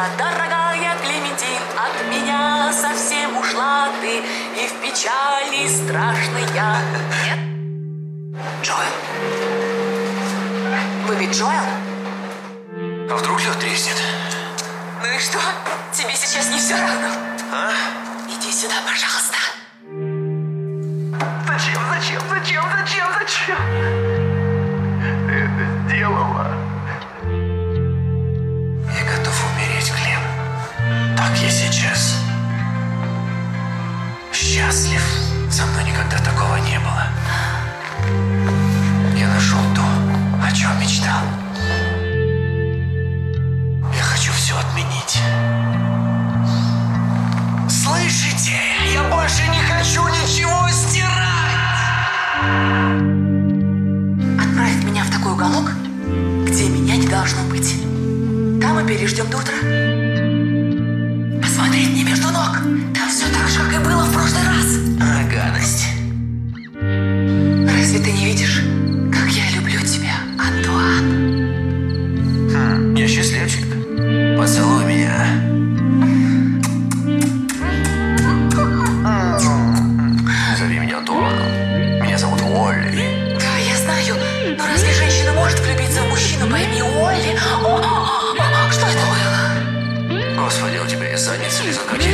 моя дорогая Клементин, от меня совсем ушла ты, и в печали страшной я. Нет? Джоэл? Вы ведь Джоэл? А вдруг лед треснет? Ну и что? Тебе сейчас не все равно? А? Иди сюда, пожалуйста. Зачем? Ты это сделала? Я готов умереть, Клем. Так я сейчас счастлив. Со мной никогда такого не было. Я нашел то, о чем мечтал. Я хочу все отменить. Слышите? Я больше не хочу ничего стирать! Отправь меня в такой уголок, где меня не должно быть. Там и переждем до утра. Посмотреть мне между ног. Там все так же, как и было в прошлый раз. А, гадость. Разве ты не видишь, как я люблю тебя, Антуан? Я счастливчик. Поцелуй меня. Зови меня Антуаном. Меня зовут Уолли. Да, я знаю. Но разве женщина может влюбиться в мужчину по имени Уолли? Что это было? Господи, у тебя есть задница или как я